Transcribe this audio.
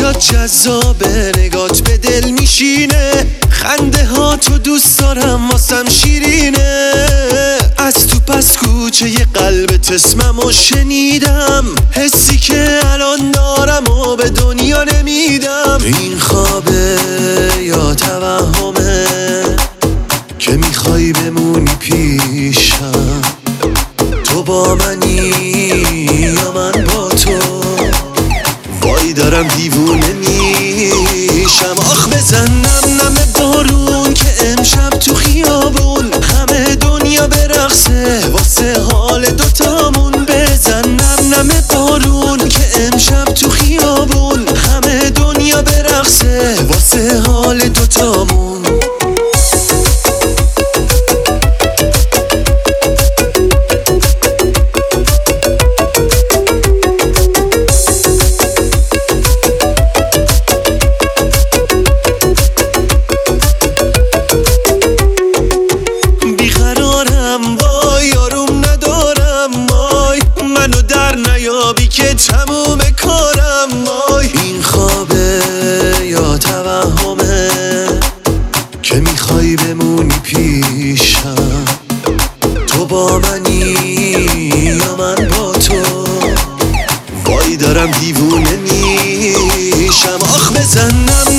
برات جذابه، نگات به دل میشینه، خنده ها تو دوست دارم واسم شیرینه. از تو پس کوچه ی قلبت اسممو شنیدم، حسی که الان دارم و به دنیا نمیدم. این خوابه یا توهمه که میخوای بمونی پیشم؟ تو با منی یا من با تو؟ وای دارم دیوونه میشم. آخ بزن نم نم بارون که امشب تو خیابون همه دنیا برقصه واسه حال دوتامون. بزن نم نم بارون که امشب تو خیابون همه دنیا برقصه واسه حال دوتامون. که تموم کارم وای. این خوابه یا توهمه که میخوای بمونی پیشم؟ تو با منی یا من با تو؟ وای دارم دیوونه میشم. آخ بزنم